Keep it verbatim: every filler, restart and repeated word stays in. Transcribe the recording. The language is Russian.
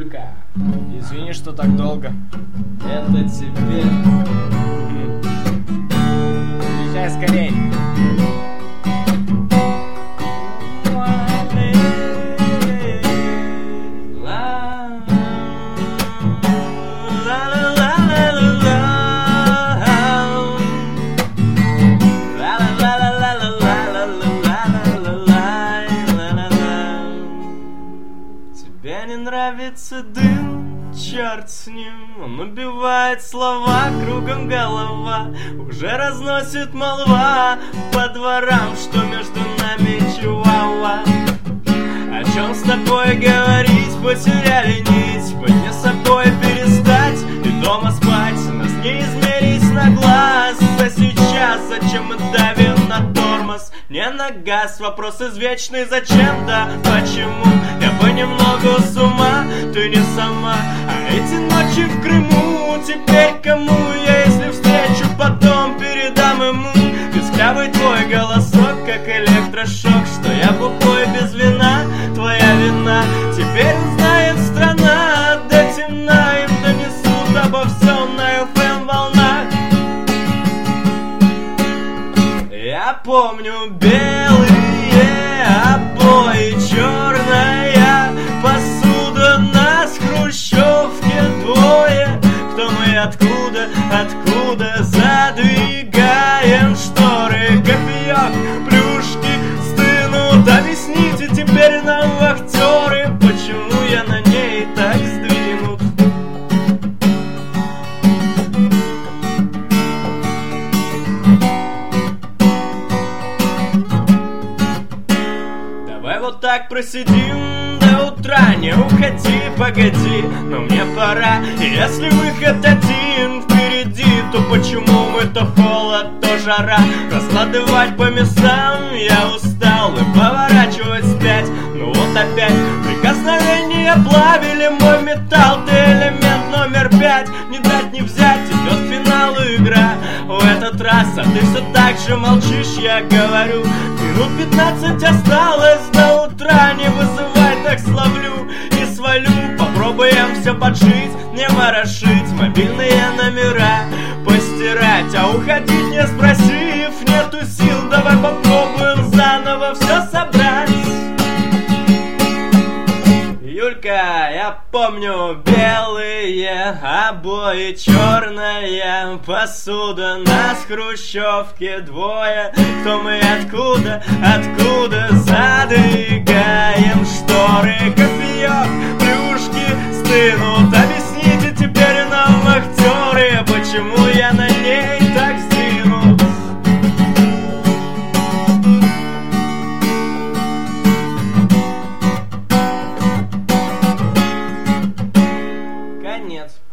Юлька, извини, что так долго. Это тебе. Езжай скорей. Тебе не нравится дым? Черт с ним, он убивает слова, кругом голова. Уже разносит молва по дворам, что между нами чуауа. О чем с тобой говорить, потеряли нить. Быть не собой перестать и дома спать. Нас не измерить на глаз. А сейчас зачем мы давим на тормоз? Не на газ, вопрос извечный. Зачем, да почему? Я понемногу с ума, ты не сама. А эти ночи в Крыму теперь кому? Я если встречу, потом передам ему. Песклявый твой голосок, как электрошок. Что я бухой без вина, твоя вина. Теперь узнает страна, до темна им донесут обо всем на эф эм-волнах. Я помню белые обои, черная посуда, нас в хрущевке двое. Кто мы, откуда, откуда задвигаем шторы? Кофеек, плюшки стынут. Объясните теперь нам, вахтеры, почему я на ней так сдвинут. Давай вот так просидим до утра, не уходи, погоди, но мне пора. И если выход один впереди, то почему мы то холод, то жара? Раскладывать по местам я устал и поворачивать вспять. Ну вот опять прикосновения плавили мой металл. Ты элемент номер пять, не дать не взять, идет к финалу игра. В этот раз, а ты все так же молчишь, я говорю. Минут пятнадцать осталось до утра, не вызывай, так словлю и свалю. Попробуем все поджить, не ворошить, мобильные номера постирать. А уходить не спросив, нету сил, давай попробуем заново все собрать. Юлька, я помню белые обои, черная посуда, нас в хрущевке двое. Кто мы, откуда, откуда задвигаем шторы? Кофеек, плюшки стынут. Объясните теперь нам, вахтеры, почему я на ней так сдвинут. Конец.